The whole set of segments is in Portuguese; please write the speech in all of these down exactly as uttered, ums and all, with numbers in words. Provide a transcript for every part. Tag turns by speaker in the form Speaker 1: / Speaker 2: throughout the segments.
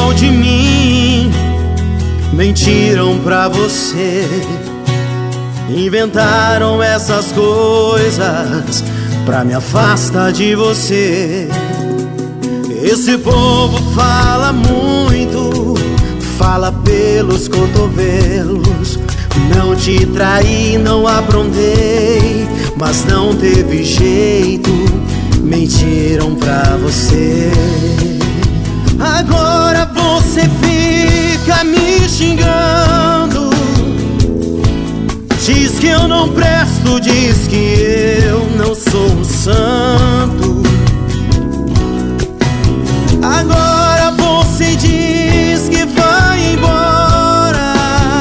Speaker 1: mal de mim, mentiram pra você, inventaram essas coisas pra me afastar de você. Esse povo fala muito, fala pelos cotovelos. Não te traí, não aprontei, mas não teve jeito, mentiram pra você. Agora você fica me xingando, diz que eu não presto, diz que eu não sou um santo. Agora você diz que vai embora,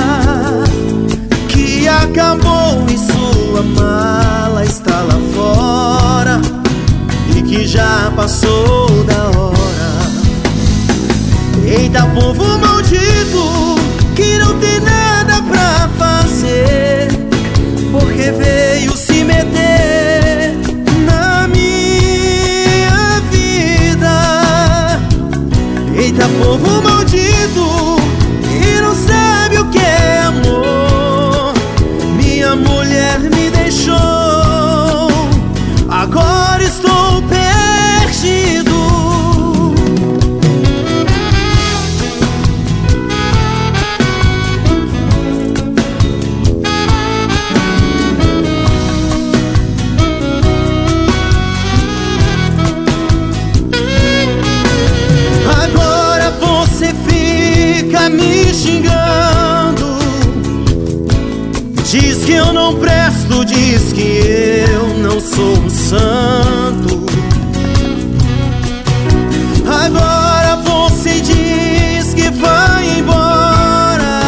Speaker 1: que acabou e sua mala está lá fora, e que já passou da hora. Eita, povo maldito, que não tem nada pra fazer, porque veio se meter na minha vida. Eita, povo maldito, que não sabe o que é amor. Minha mulher me deixou, agora estou perdido. Me xingando, diz que eu não presto, diz que eu não sou um santo. Agora você diz que vai embora,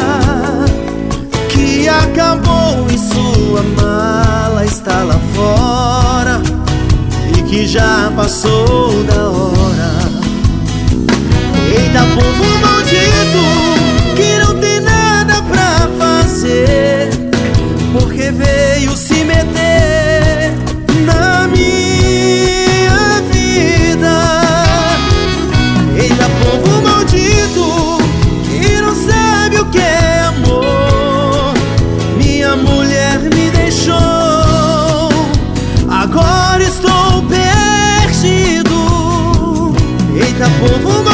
Speaker 1: que acabou e sua mala está lá fora, e que já passou da hora. Eita, povo maldito, que não tem nada pra fazer, porque veio se meter na minha vida. Eita, povo maldito, que não sabe o que é amor. Minha mulher me deixou, agora estou perdido. Eita, povo maldito,